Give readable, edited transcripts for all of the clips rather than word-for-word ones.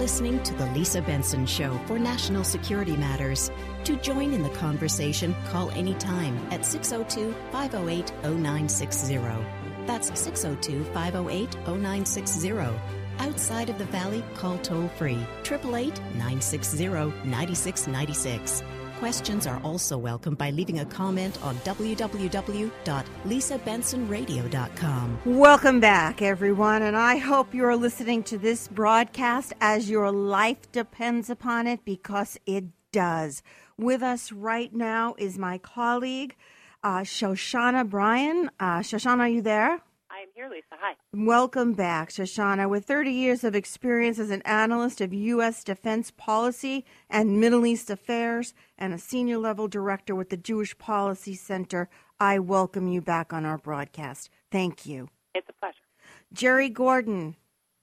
listening to The Lisa Benson Show for National Security Matters. To join in the conversation, call anytime at 602-508-0960. That's 602-508-0960. Outside of the Valley, call toll-free 888-960-9696. Questions are also welcome by leaving a comment on www.lisabensonradio.com. Welcome back, everyone, and I hope you're listening to this broadcast as your life depends upon it, because it does. With us right now is my colleague, Shoshana Bryan. Shoshana, are you there? I am here, Lisa. Hi. Welcome back, Shoshana. With 30 years of experience as an analyst of U.S. defense policy and Middle East affairs and a senior level director with the Jewish Policy Center, I welcome you back on our broadcast. Thank you. It's a pleasure. Jerry Gordon.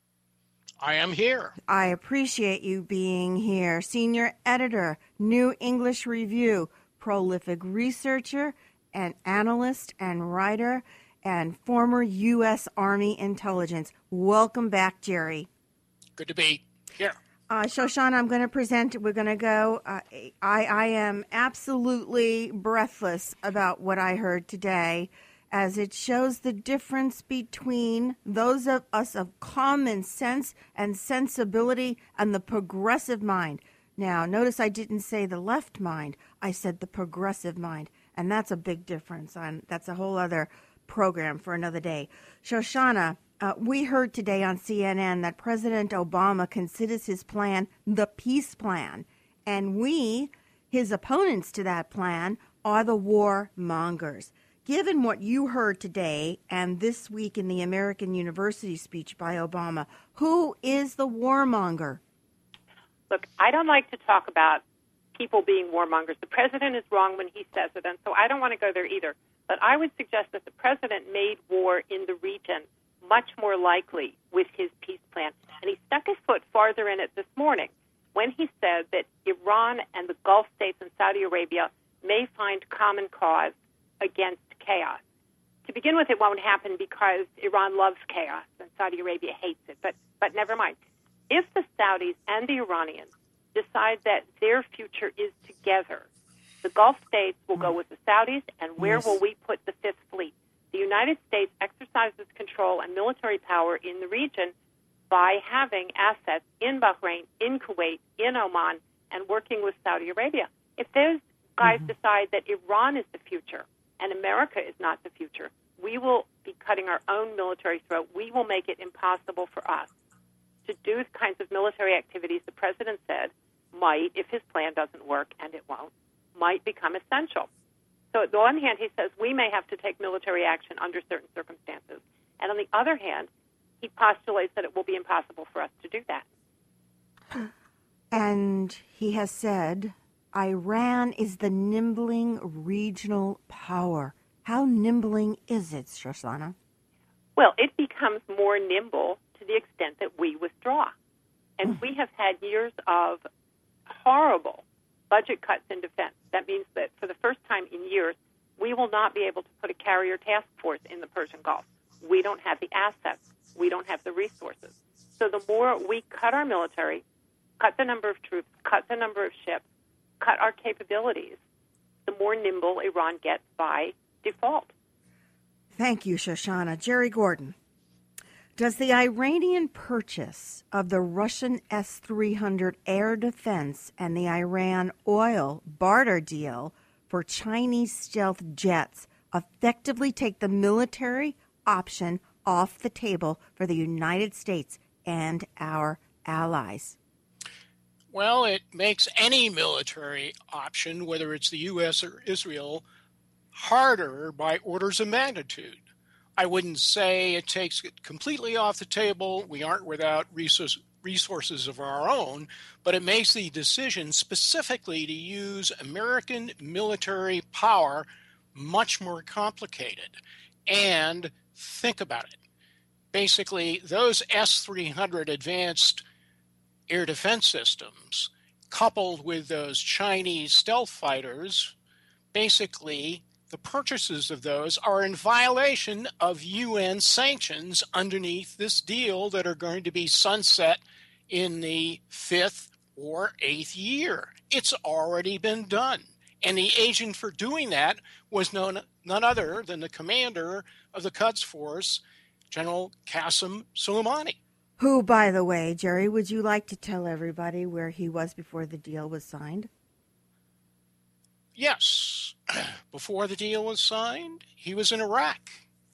I am here. I appreciate you being here. Senior editor, New English Review, prolific researcher and analyst and writer, and former U.S. Army intelligence. Welcome back, Jerry. Good to be here. Shoshana, I'm going to present. We're going to go. I am absolutely breathless about what I heard today, as it shows the difference between those of us of common sense and sensibility and the progressive mind. Now, notice I didn't say the left mind. I said the progressive mind, and that's a big difference. That's a whole other program for another day. Shoshana, we heard today on CNN that President Obama considers his plan the peace plan, and we, his opponents to that plan, are the warmongers. Given what you heard today and this week in the American University speech by Obama, who is the warmonger? Look, I don't like to talk about people being warmongers. The president is wrong when he says it, and so I don't want to go there either. But I would suggest that the president made war in the region much more likely with his peace plan. And he stuck his foot farther in it this morning when he said that Iran and the Gulf states and Saudi Arabia may find common cause against chaos. To begin with, it won't happen because Iran loves chaos and Saudi Arabia hates it. But never mind. If the Saudis and the Iranians decide that their future is together, the Gulf states will go with the Saudis, and where will we put the Fifth Fleet? The United States exercises control and military power in the region by having assets in Bahrain, in Kuwait, in Oman, and working with Saudi Arabia. If those guys decide that Iran is the future and America is not the future, we will be cutting our own military throat. We will make it impossible for us to do the kinds of military activities the president said might, if his plan doesn't work, and it won't, might become essential. So on the one hand, he says we may have to take military action under certain circumstances. And on the other hand, he postulates that it will be impossible for us to do that. And he has said Iran is the nimbling regional power. How nimbling is it, Shoshana? Well, it becomes more nimble to the extent that we withdraw. And we have had years of horrible budget cuts in defense. That means that for the first time in years, we will not be able to put a carrier task force in the Persian Gulf. We don't have the assets. We don't have the resources. So the more we cut our military, cut the number of troops, cut the number of ships, cut our capabilities, the more nimble Iran gets by default. Thank you, Shoshana. Jerry Gordon. Does the Iranian purchase of the Russian S-300 air defense and the Iran oil barter deal for Chinese stealth jets effectively take the military option off the table for the United States and our allies? Well, it makes any military option, whether it's the U.S. or Israel, harder by orders of magnitude. I wouldn't say it takes it completely off the table. We aren't without resources of our own, but it makes the decision specifically to use American military power much more complicated. And think about it. Basically, those S-300 advanced air defense systems, coupled with those Chinese stealth fighters, basically the purchases of those are in violation of UN sanctions underneath this deal that are going to be sunset in the 5th or 8th year. It's already been done. And the agent for doing that was none other than the commander of the Quds Force, General Qasem Soleimani. Who, by the way, Jerry, would you like to tell everybody where he was before the deal was signed? Yes. Before the deal was signed, he was in Iraq.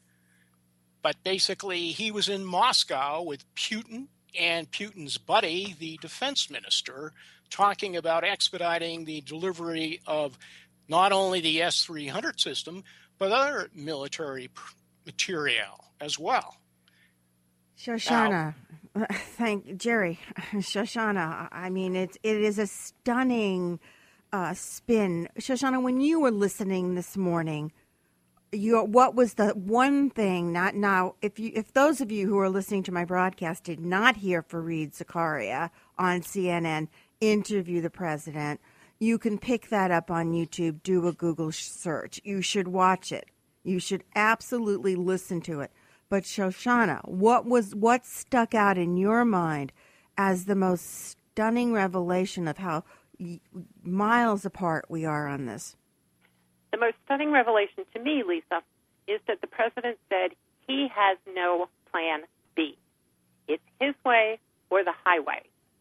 But basically, he was in Moscow with Putin and Putin's buddy, the defense minister, talking about expediting the delivery of not only the S-300 system, but other military material as well. Shoshana, thank Jerry. Shoshana, I mean, it is a stunning spin. Shoshana, when you were listening this morning, what was the one thing? Not now. If those of you who are listening to my broadcast did not hear Fareed Zakaria on CNN interview the president, you can pick that up on YouTube. Do a Google search. You should watch it. You should absolutely listen to it. But Shoshana, what stuck out in your mind as the most stunning revelation of how miles apart we are on this? The most stunning revelation to me, Lisa, is that the president said he has no plan B. It's his way or the highway.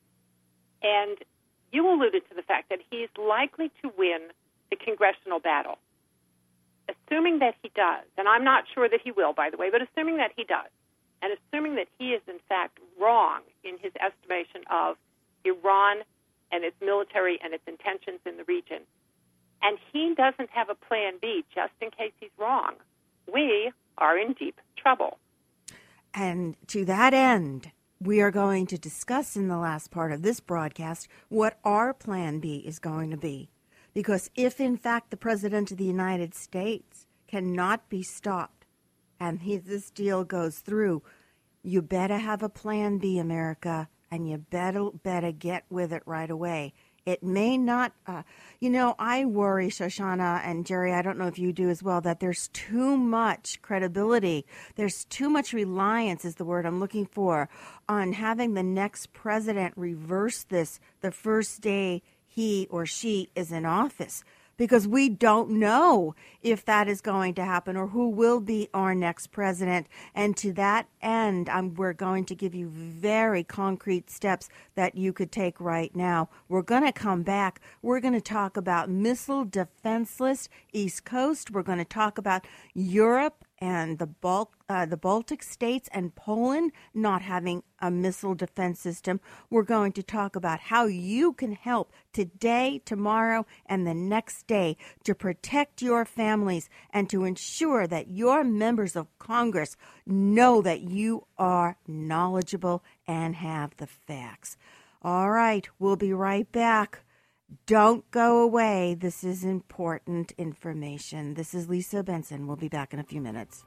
And you alluded to the fact that he's likely to win the congressional battle. Assuming that he does, and I'm not sure that he will, by the way, but assuming that he does, and assuming that he is, in fact, wrong in his estimation of Iran and its military and its intentions in the region, and he doesn't have a plan B just in case he's wrong, we are in deep trouble. And to that end, we are going to discuss in the last part of this broadcast what our plan B is going to be. Because if, in fact, the President of the United States cannot be stopped and this deal goes through, you better have a plan B, America, and you better get with it right away. It may not, I worry, Shoshana and Jerry, I don't know if you do as well, that there's too much credibility. There's too much reliance is the word I'm looking for on having the next president reverse this the first day he or she is in office, because we don't know if that is going to happen or who will be our next president. And to that end, we're going to give you very concrete steps that you could take right now. We're going to come back. We're going to talk about missile defenseless East Coast. We're going to talk about Europe and the Baltic states and Poland not having a missile defense system. We're going to talk about how you can help today, tomorrow, and the next day to protect your families and to ensure that your members of Congress know that you are knowledgeable and have the facts. All right, we'll be right back. Don't go away. This is important information. This is Lisa Benson. We'll be back in a few minutes.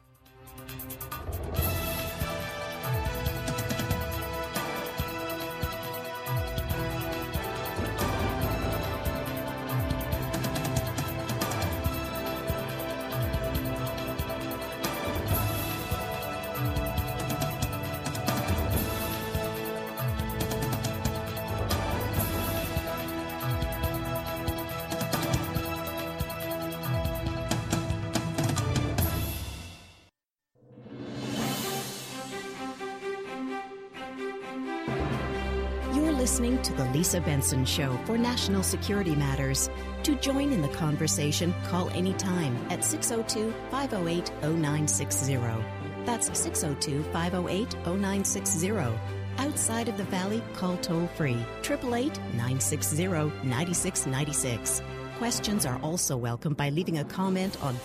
Listening to The Lisa Benson Show for National Security Matters. To join in the conversation, call anytime at 602-508-0960. That's 602-508-0960. Outside of the Valley, call toll-free 888-960-9696. Questions are also welcome by leaving a comment on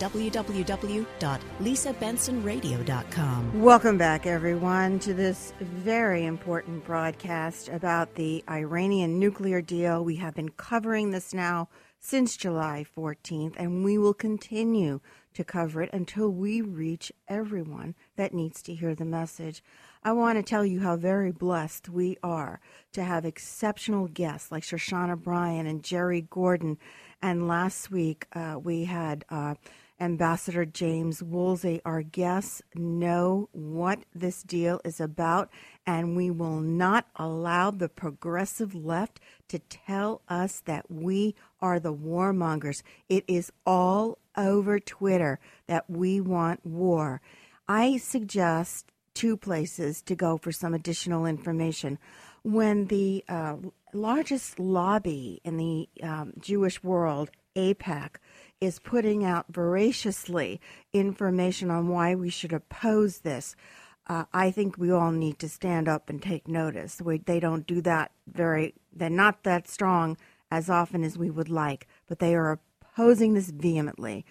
www.lisabensonradio.com. Welcome back, everyone, to this very important broadcast about the Iranian nuclear deal. We have been covering this now since July 14th, and we will continue to cover it until we reach everyone that needs to hear the message. I want to tell you how very blessed we are to have exceptional guests like Shoshana Bryan and Jerry Gordon. And last week we had Ambassador James Woolsey. Our guests know what this deal is about, and we will not allow the progressive left to tell us that we are the warmongers. It is all over Twitter that we want war. I suggest two places to go for some additional information. When the largest lobby in the Jewish world, AIPAC, is putting out voraciously information on why we should oppose this, I think we all need to stand up and take notice. They don't do that they're not that strong as often as we would like, but they are opposing this vehemently.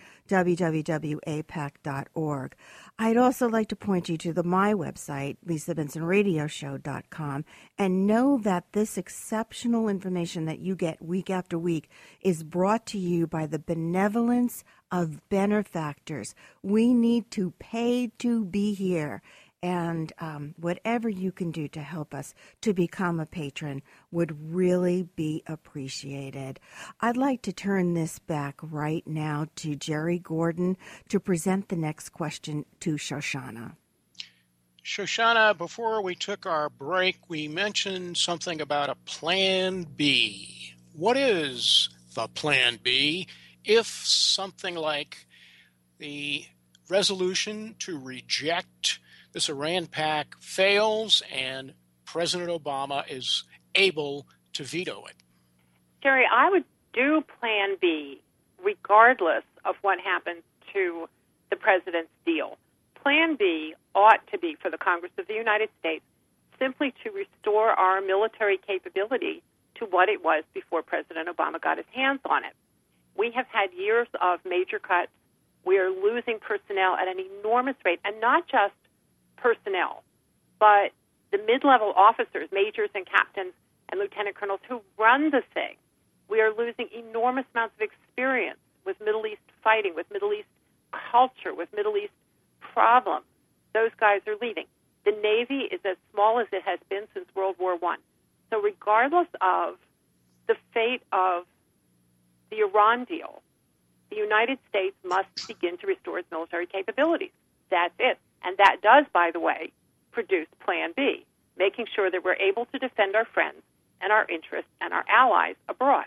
www.aipac.org. I'd also like to point you to my website, LisaBensonRadioShow.com, and know that this exceptional information that you get week after week is brought to you by the benevolence of benefactors. We need to pay to be here. And whatever you can do to help us to become a patron would really be appreciated. I'd like to turn this back right now to Jerry Gordon to present the next question to Shoshana. Shoshana, before we took our break, we mentioned something about a Plan B. What is the Plan B if something like the resolution to reject this Iran pact fails and President Obama is able to veto it? Jerry, I would do Plan B regardless of what happens to the president's deal. Plan B ought to be for the Congress of the United States simply to restore our military capability to what it was before President Obama got his hands on it. We have had years of major cuts. We are losing personnel at an enormous rate, and not just personnel, but the mid-level officers, majors and captains and lieutenant colonels who run the thing. We are losing enormous amounts of experience with Middle East fighting, with Middle East culture, with Middle East problems. Those guys are leaving. The Navy is as small as it has been since World War I. So regardless of the fate of the Iran deal, the United States must begin to restore its military capabilities. That's it. And that does, by the way, produce Plan B, making sure that we're able to defend our friends and our interests and our allies abroad.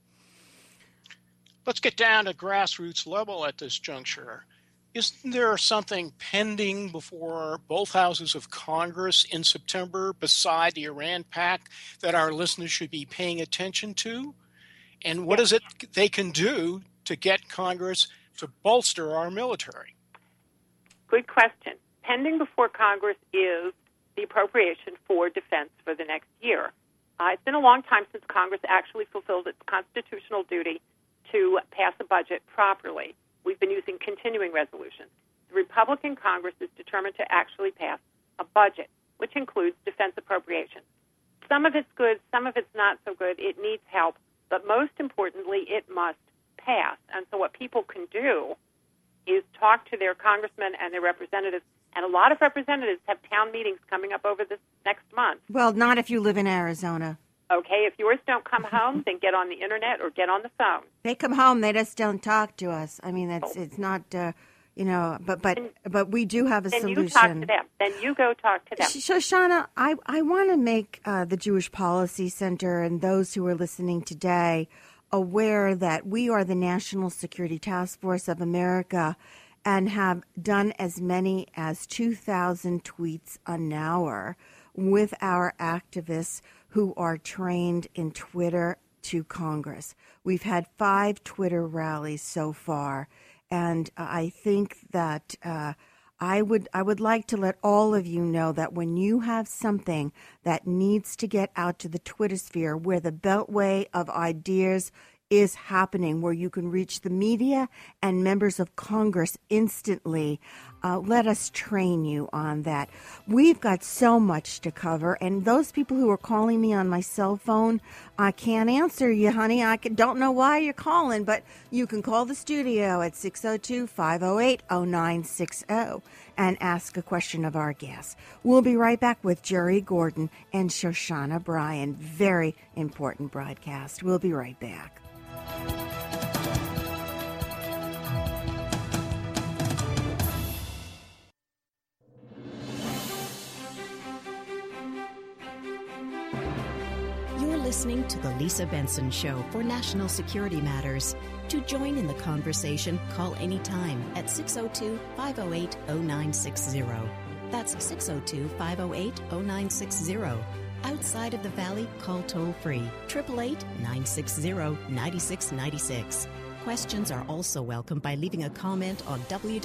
Let's get down to grassroots level at this juncture. Isn't there something pending before both houses of Congress in September beside the Iran pact that our listeners should be paying attention to? And what is it they can do to get Congress to bolster our military? Good question. Pending before Congress is the appropriation for defense for the next year. It's been a long time since Congress actually fulfilled its constitutional duty to pass a budget properly. We've been using continuing resolutions. The Republican Congress is determined to actually pass a budget, which includes defense appropriations. Some of it's good, some of it's not so good. It needs help, but most importantly, it must pass. And so what people can do is talk to their congressmen and their representatives. And a lot of representatives have town meetings coming up over this next month. Well, not if you live in Arizona. Okay, if yours don't come home, then get on the internet or get on the phone. They come home, they just don't talk to us. I mean, it's not, but we do have a solution. Then you talk to them. Then you go talk to them. Shoshana, I want to make the Jewish Policy Center and those who are listening today aware that we are the National Security Task Force of America and have done as many as 2,000 tweets an hour with our activists who are trained in Twitter to Congress. We've had 5 Twitter rallies so far, and I think that I would like to let all of you know that when you have something that needs to get out to the Twitter sphere where the beltway of ideas is happening, where you can reach the media and members of Congress instantly, let us train you on that. We've got so much to cover, and those people who are calling me on my cell phone, I can't answer you, honey. I don't know why you're calling, but you can call the studio at 602-508-0960 and ask a question of our guests. We'll be right back with Jerry Gordon and Shoshana Bryan. Very important broadcast. We'll be right back. listening to The Lisa Benson Show for National Security Matters. To join in the conversation, call anytime at 602-508-0960. That's 602-508-0960. Outside of the Valley, call toll-free 888-960-9696. Questions are also welcome by leaving a comment on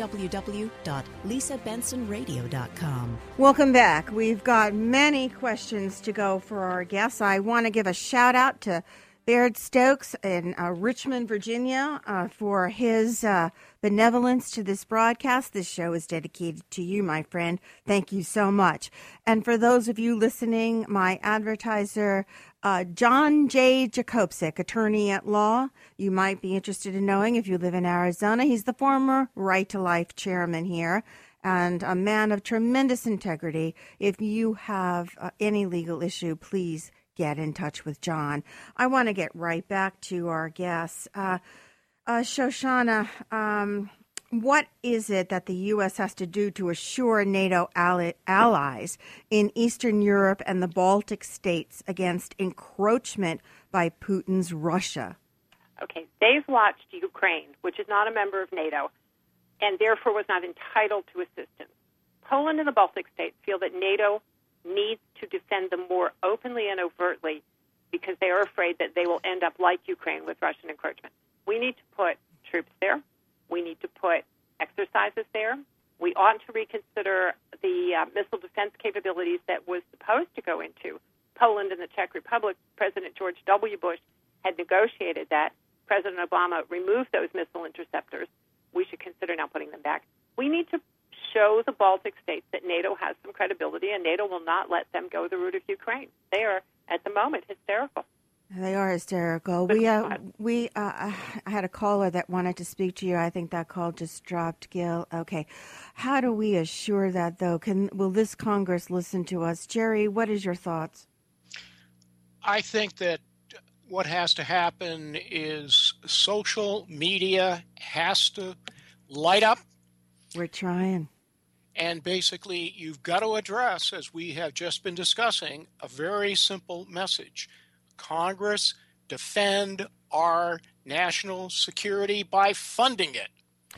www.lisabensonradio.com. Welcome back. We've got many questions to go for our guests. I want to give a shout out to Baird Stokes in Richmond, Virginia, for his benevolence to this broadcast. This show is dedicated to you, my friend. Thank you so much. And for those of you listening, my advertiser, John J. Jakobczyk, attorney at law. You might be interested in knowing if you live in Arizona. He's the former Right to Life chairman here and a man of tremendous integrity. If you have any legal issue, please get in touch with John. I want to get right back to our guests. Shoshana, what is it that the U.S. has to do to assure NATO allies in Eastern Europe and the Baltic states against encroachment by Putin's Russia? Okay, they've watched Ukraine, which is not a member of NATO, and therefore was not entitled to assistance. Poland and the Baltic states feel that NATO needs to defend them more openly and overtly because they are afraid that they will end up like Ukraine with Russian encroachment. We need to put troops there. We need to put exercises there. We ought to reconsider the missile defense capabilities that was supposed to go into Poland and the Czech Republic. President George W. Bush had negotiated that. President Obama removed those missile interceptors. We should consider now putting them back. We need to show the Baltic states that NATO has some credibility, and NATO will not let them go the route of Ukraine. They are, at the moment, hysterical. They are hysterical. I had a caller that wanted to speak to you. I think that call just dropped, Gil. Okay. How do we assure that, though? Will this Congress listen to us? Jerry, what is your thoughts? I think that what has to happen is social media has to light up. We're trying. And basically, you've got to address, as we have just been discussing, a very simple message. Congress, defend our national security by funding it.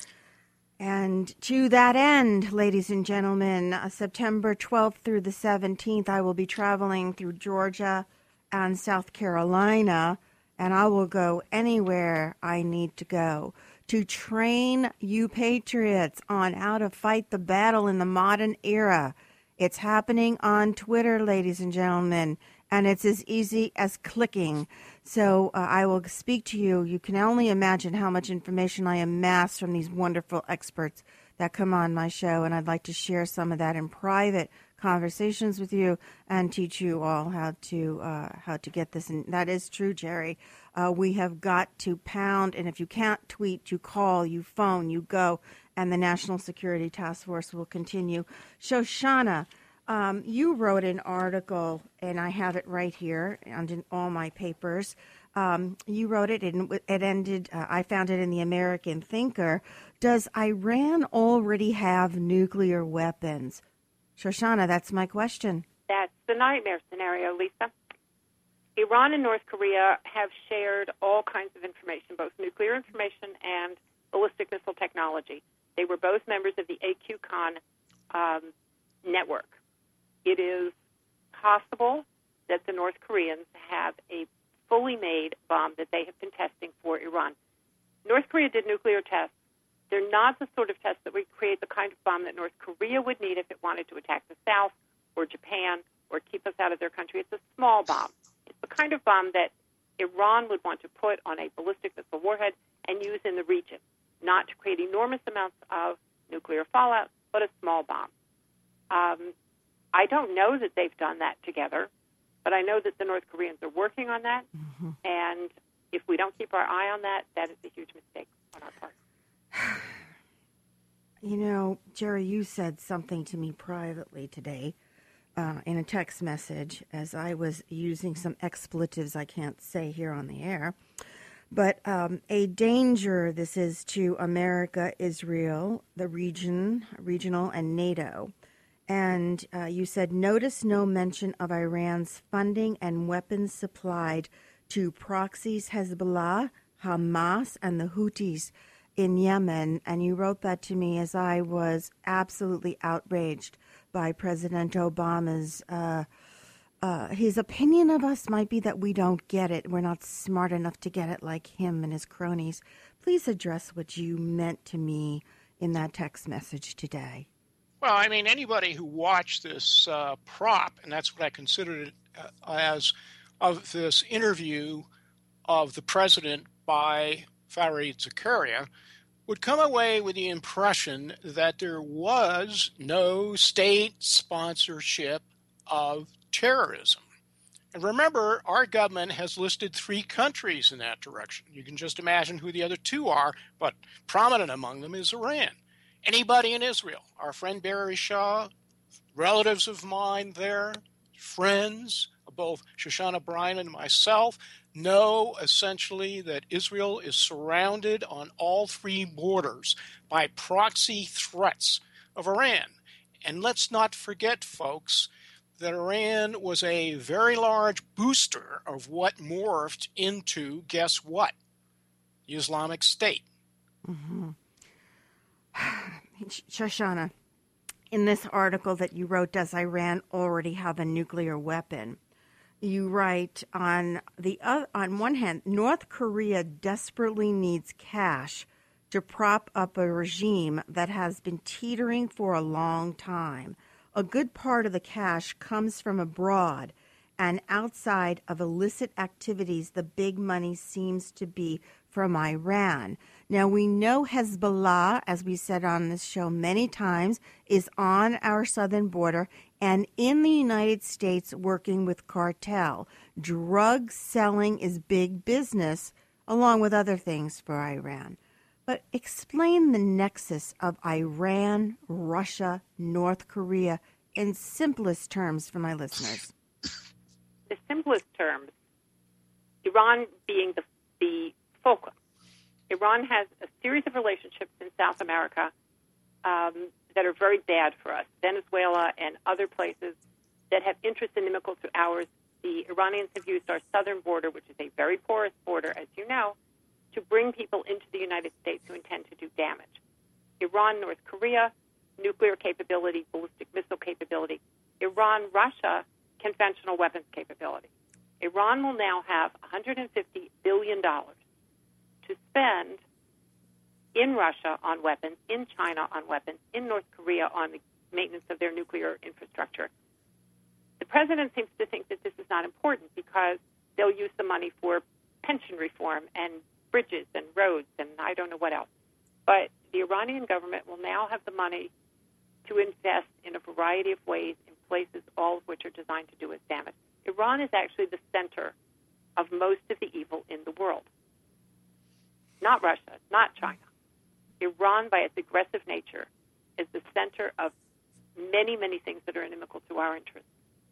And to that end, ladies and gentlemen, September 12th through the 17th, I will be traveling through Georgia and South Carolina, and I will go anywhere I need to go to train you patriots on how to fight the battle in the modern era. It's happening on Twitter, ladies and gentlemen, and it's as easy as clicking. So I will speak to you. You can only imagine how much information I amass from these wonderful experts that come on my show, and I'd like to share some of that in private conversations with you and teach you all how to get this. And that is true, Jerry. We have got to pound, and if you can't tweet, you call, you phone, you go, and the National Security Task Force will continue. Shoshana, you wrote an article, and I have it right here in all my papers. You wrote it, and it ended, I found it in the American Thinker. Does Iran already have nuclear weapons? Shoshana, that's my question. That's the nightmare scenario, Lisa. Iran and North Korea have shared all kinds of information, both nuclear information and ballistic missile technology. They were both members of the AQCON network. It is possible that the North Koreans have a fully made bomb that they have been testing for Iran. North Korea did nuclear tests. They're not the sort of tests that would create the kind of bomb that North Korea would need if it wanted to attack the South or Japan or keep us out of their country. It's a small bomb. It's the kind of bomb that Iran would want to put on a ballistic missile warhead and use in the region, not to create enormous amounts of nuclear fallout, but a small bomb. I don't know that they've done that together, but I know that the North Koreans are working on that, and if we don't keep our eye on that, that is a huge mistake on our part. You know, Jerry, you said something to me privately today in a text message as I was using some expletives I can't say here on the air. But a danger this is to America, Israel, the regional, and NATO. And you said, notice no mention of Iran's funding and weapons supplied to proxies Hezbollah, Hamas, and the Houthis in Yemen. And you wrote that to me as I was absolutely outraged by President Obama's his opinion of us might be that we don't get it. We're not smart enough to get it like him and his cronies. Please address what you meant to me in that text message today. Well, I mean, anybody who watched this prop, and that's what I considered it as, of this interview of the president by Fareed Zakaria, would come away with the impression that there was no state sponsorship of terrorism. And remember, our government has listed 3 countries in that direction. You can just imagine who the other 2 are, but prominent among them is Iran. Anybody in Israel, our friend Barry Shaw, relatives of mine there, friends, both Shoshana Bryan and myself, know essentially that Israel is surrounded on all 3 borders by proxy threats of Iran. And let's not forget, folks, that Iran was a very large booster of what morphed into, guess what? The Islamic State. Mm-hmm. Shoshana, in this article that you wrote, does Iran already have a nuclear weapon? You write, on one hand, North Korea desperately needs cash to prop up a regime that has been teetering for a long time. A good part of the cash comes from abroad, and outside of illicit activities, the big money seems to be from Iran. Now, we know Hezbollah, as we said on this show many times, is on our southern border and in the United States working with cartel. Drug selling is big business, along with other things for Iran. But explain the nexus of Iran, Russia, North Korea in simplest terms for my listeners. The simplest terms, Iran being the focus. Iran has a series of relationships in South America that are very bad for us. Venezuela and other places that have interests inimical to ours. The Iranians have used our southern border, which is a very porous border, as you know, to bring people into the United States who intend to do damage. Iran, North Korea, nuclear capability, ballistic missile capability. Iran, Russia, conventional weapons capability. Iran will now have $150 billion to spend in Russia on weapons, in China on weapons, in North Korea on the maintenance of their nuclear infrastructure. The president seems to think that this is not important because they'll use the money for pension reform and bridges and roads and I don't know what else. But the Iranian government will now have the money to invest in a variety of ways in places, all of which are designed to do us damage. Iran is actually the center of most of the evil in the world. Not Russia, not China. Iran, by its aggressive nature, is the center of many, many things that are inimical to our interests.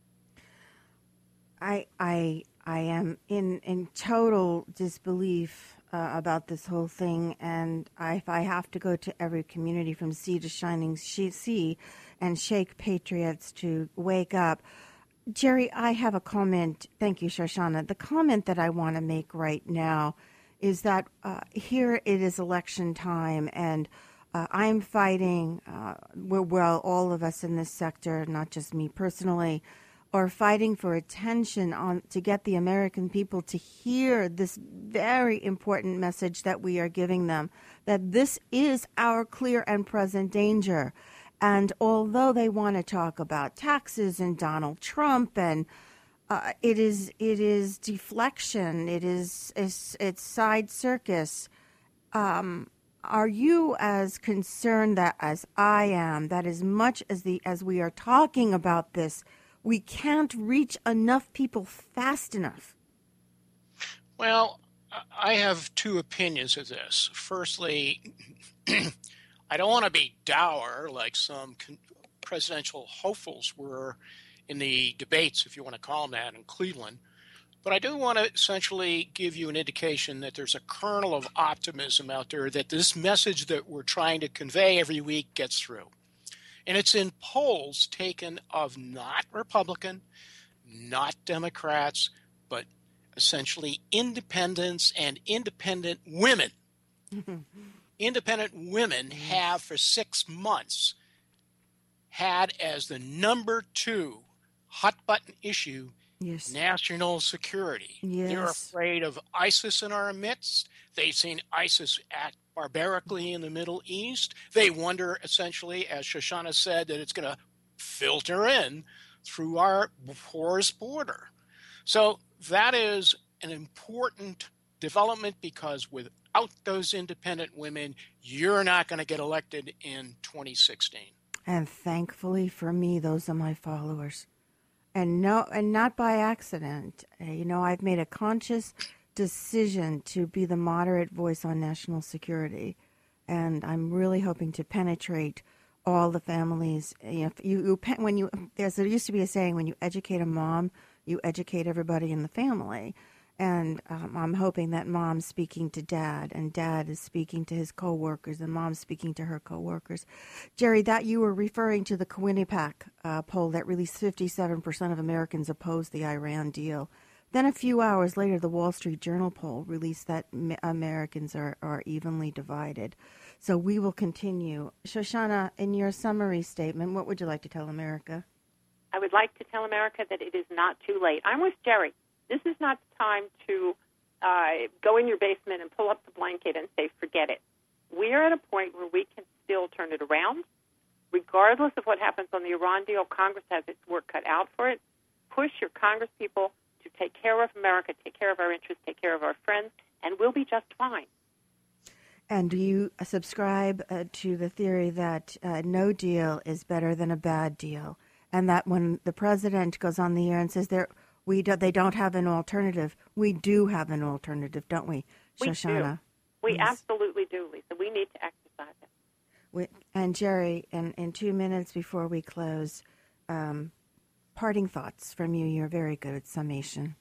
I am in total disbelief about this whole thing, and if I have to go to every community from sea to shining sea and shake patriots to wake up. Jerry, I have a comment. Thank you, Shoshana. The comment that I want to make right now is that here it is election time, and I'm fighting, well, all of us in this sector, not just me personally, are fighting for attention to get the American people to hear this very important message that we are giving them, that this is our clear and present danger. And although they want to talk about taxes and Donald Trump, and it is deflection, it's side circus. Are you as concerned that as I am, that as much as we are talking about this, we can't reach enough people fast enough? Well, I have 2 opinions of this. Firstly, I don't want to be dour like some presidential hopefuls were in the debates, if you want to call them that, in Cleveland. But I do want to essentially give you an indication that there's a kernel of optimism out there that this message that we're trying to convey every week gets through. And it's in polls taken of not Republican, not Democrats, but essentially independents and independent women. Independent women have for 6 months had as the number 2 hot button issue national security. They're afraid of ISIS in our midst. They've seen ISIS act barbarically in the Middle East. They wonder, essentially, as Shoshana said, that it's going to filter in through our porous border. So that is an important development, because without those independent women, you're not going to get elected in 2016. And thankfully for me, those are my followers. And not by accident. I've made a conscious decision to be the moderate voice on national security, and I'm really hoping to penetrate all the families. There used to be a saying: when you educate a mom, you educate everybody in the family. And I'm hoping that mom's speaking to dad, and dad is speaking to his coworkers, and mom's speaking to her coworkers. Jerry, that you were referring to the Quinnipiac poll that released 57% of Americans oppose the Iran deal. Then a few hours later, the Wall Street Journal poll released that Americans are evenly divided. So we will continue. Shoshana, in your summary statement, what would you like to tell America? I would like to tell America that it is not too late. I'm with Jerry. This is not the time to go in your basement and pull up the blanket and say, forget it. We are at a point where we can still turn it around. Regardless of what happens on the Iran deal, Congress has its work cut out for it. Push your Congress people to take care of America, take care of our interests, take care of our friends, and we'll be just fine. And do you subscribe to the theory that no deal is better than a bad deal, and that when the president goes on the air and says they don't have an alternative, we do have an alternative, don't we, Shoshana? We absolutely do, Lisa. We need to exercise it. And Jerry, in 2 minutes before we close, parting thoughts from you. You're very good at summation.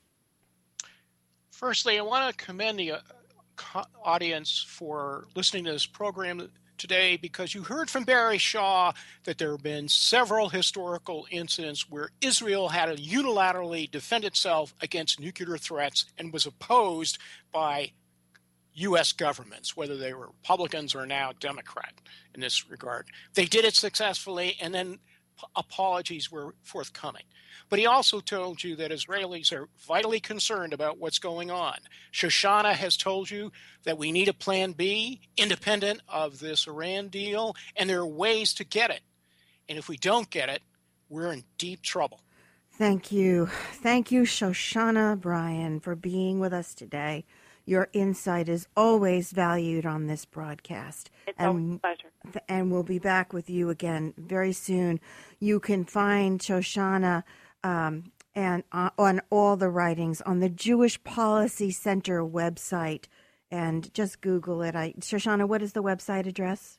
Firstly, I want to commend the audience for listening to this program today, because you heard from Barry Shaw that there have been several historical incidents where Israel had to unilaterally defend itself against nuclear threats and was opposed by U.S. governments, whether they were Republicans or now Democrat in this regard. They did it successfully, and then apologies were forthcoming. But he also told you that Israelis are vitally concerned about what's going on. Shoshana has told you that we need a plan B, independent of this Iran deal, and there are ways to get it. And if we don't get it, we're in deep trouble. Thank you. Thank you, Shoshana Bryan, for being with us today. Your insight is always valued on this broadcast. It's always a pleasure. And we'll be back with you again very soon. You can find Shoshana and on all the writings on the Jewish Policy Center website. And just Google it. Shoshana, what is the website address?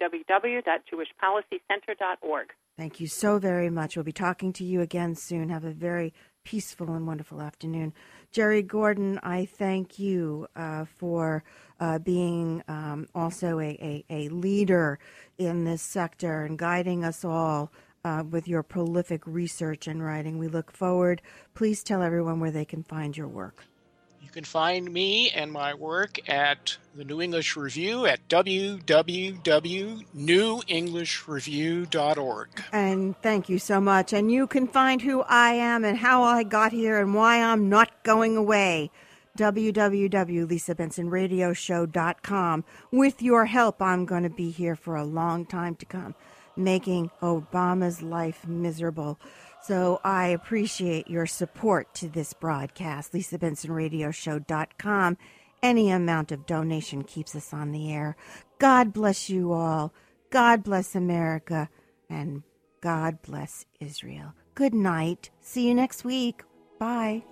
www.jewishpolicycenter.org. Thank you so very much. We'll be talking to you again soon. Have a very peaceful and wonderful afternoon. Jerry Gordon, I thank you for being also a leader in this sector and guiding us all with your prolific research and writing. We look forward. Please tell everyone where they can find your work. You can find me and my work at the New English Review at www.newenglishReview.org. And thank you so much. And you can find who I am and how I got here and why I'm not going away. www.lisabensonradioshow.com. With your help, I'm going to be here for a long time to come, making Obama's life miserable. So I appreciate your support to this broadcast, LisaBensonRadioShow.com. Any amount of donation keeps us on the air. God bless you all. God bless America. And God bless Israel. Good night. See you next week. Bye.